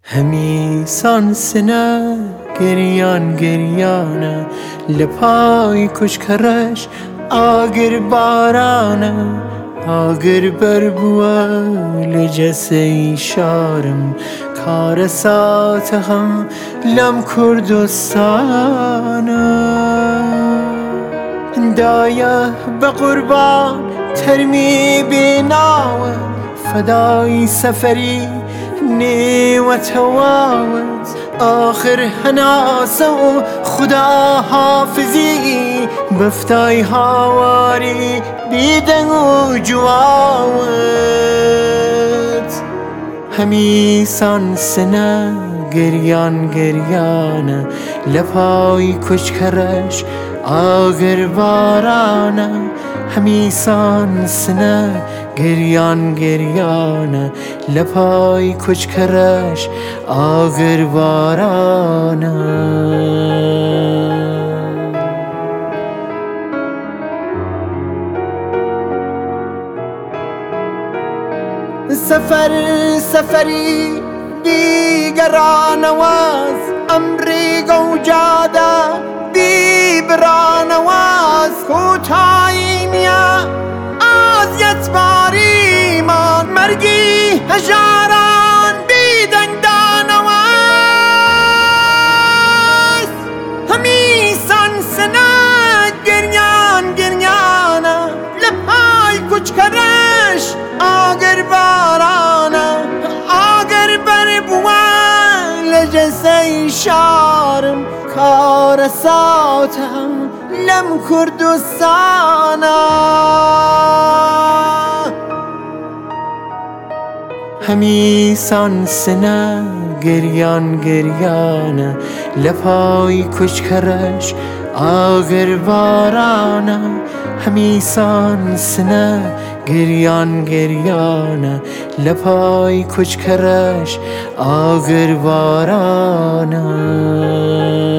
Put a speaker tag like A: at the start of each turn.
A: همی سانسنه گریان گریانه لپای کشکرش آگر بارانه آگر بربوه لجسه شارم کار سات هم لم کردستانه دایه به قربان ترمی بیناوه فدای سفری نیوت هواوت آخر هناسه و خدا حافظی بفتای هاواری بیدن و جواوت همی سانسنه گریان گریانه لپای کشکرش آگر بارانه همی سانسنه گریان گریانه لپای کچکرش آگر بارانه سفر سفری بیگرانواز امریگا و جاده بیبرانواز کوتاهی نیا از یتباریمان مرگی هجاران بیدنگ دانواز همی سانسنه گریان گریانه لپای کچکرش آگر بارانه آگر بربوان لجسه شارم کار ساتم لم کردستانه همی سانسنه گریان گریانه لپای کچکرش آگر بارانه همی سانسنه گریان گریانه لپای کچکرش آگر بارانه